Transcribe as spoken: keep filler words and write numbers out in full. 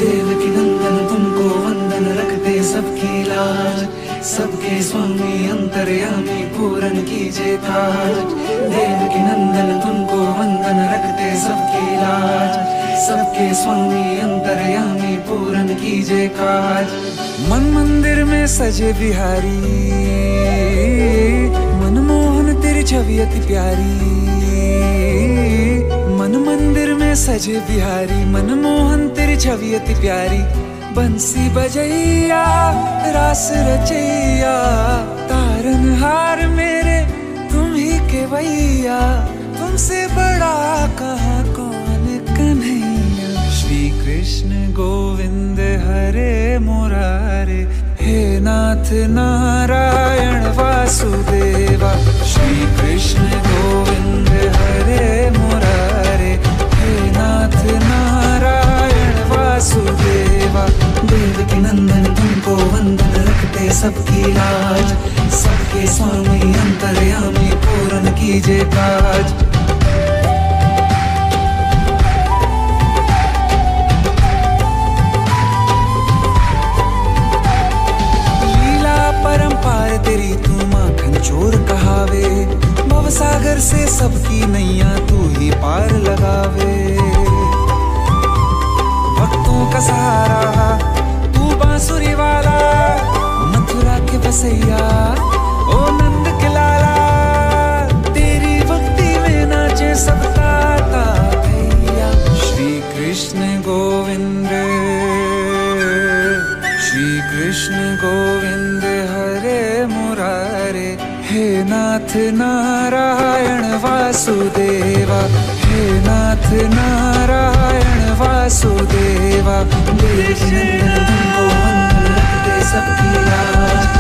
देवकी नंदन तुमको वंदन रखते सबकी लाज, सबके स्वामी अंतर्यामी पूरन कीजिए काज। देवकी नंदन तुमको वंदन रखते सबकी लाज, सबके स्वामी अंतर्यामी पूरन कीजिए काज। मन मंदिर में सजे बिहारी, मनमोहन तेरी छवि अति प्यारी। मन मंदिर में सजे बिहारी, मनमोहन तेरी छवि अति प्यारी। बंसी बजैया रास रचैया, तारनहार मेरे तुम ही के भैया। तुमसे बड़ा कहाँ कौन कन्हैया। श्री कृष्ण गोविंद हरे मुरारे, हे नाथ नारायण वासुदेवा। श्री कृष्ण गोविंद हरे मुरारे, हे नाथ नारायण वासुदेवा। देवकी नंदन तुमको वंदन रखते सबकी लाज, सबके स्वामी अंतर्यामी पूरन कीजिए काज। परंपार तेरी तू माखन चोर कहावे, भवसागर से सबकी नैया तू ही पार लगावे। भक्तों का सहारा तू बांसुरी वाला, मथुरा के बसैया ओ नंद के लाला। तेरी भक्ति में नाचे सब ताता भैया। श्री कृष्ण गोविंद, श्री कृष्ण गोविंद हरे मुरारे, हे नाथ नारायण वासुदेवा। हे नाथ नारायण वासुदेवा। देवकी नंदन तुमको वंदन रखते सबकी लाज,